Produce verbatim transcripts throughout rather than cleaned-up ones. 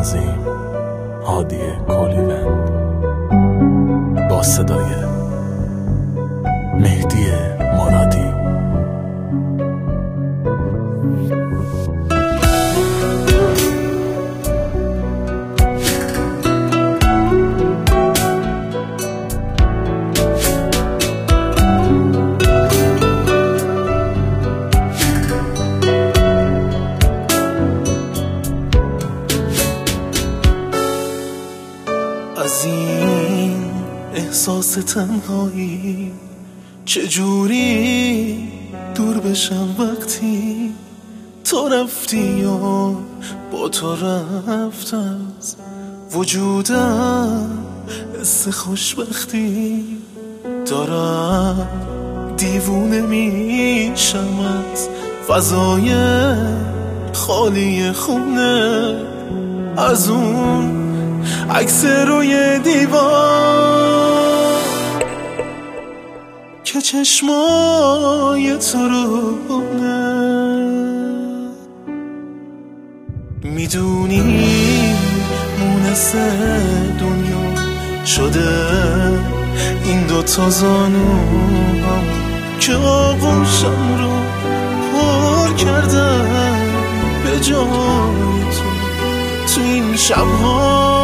عظیم هادی کولیوند با صدای مهدی مرادی. از این احساس تنهایی چجوری دور بشم وقتی تو رفتی یا با تو رفت از وجودم حس خوشبختی دارم. دیوونه میشم از فضای خالی خونه، از اون عکس روی دیوار که چشمای تو رونه. میدونی مونس دنیا شده این دوتا زانو هم که آغوشم رو پر کردن به جای تو تو این شبها.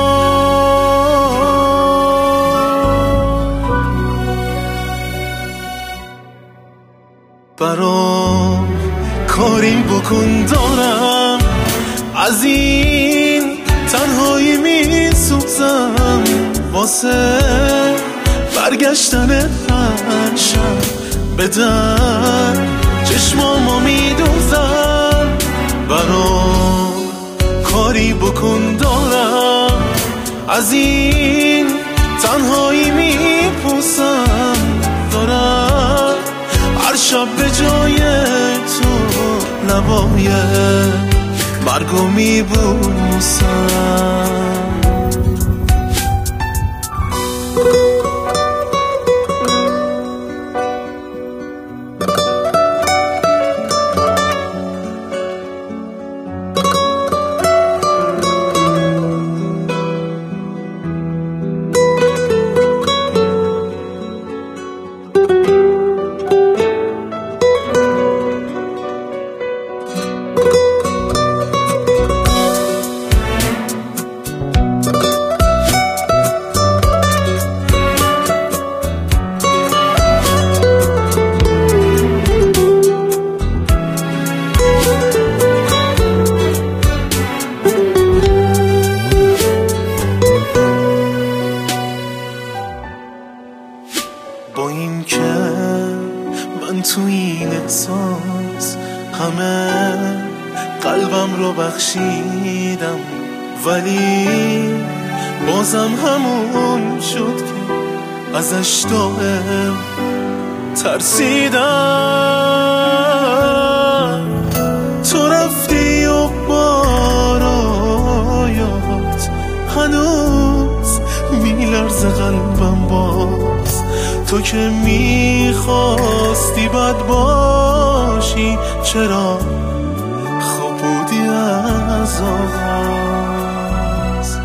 برام کاری بکن دارم از این تنهایی می سوزم واسه برگشتن هر شب به در چشمامو می دوزم. برام کاری بکن دارم از این تنهایی می پوسم دارم هر شب به جای تو لبای مرگو می بوسم. با این که من تو این احساس همه قلبم رو بخشیدم، ولی بازم همون شد که ازش دائم ترسیدم. تو رفتی و بارایات هنوز میلرزه قلبم باز. تو که میخواستی بد باشی چرا خوب بودی از آغاز.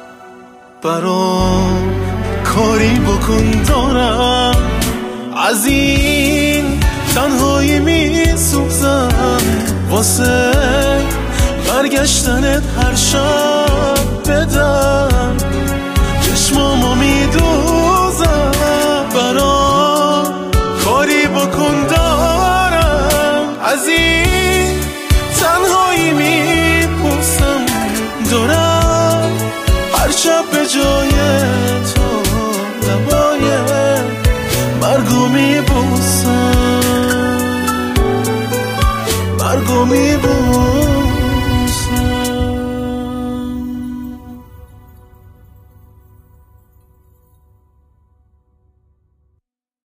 برام کاری بکن دارم از این تنهایی میسوزم واسه برگشتنت هر شب به در چشمامو میدوزم. برام کاری بکن دارم از این تنهایی میپوسم دارم هر شب به جای تو لبای مرگو میبوسم مرگو میبوسم.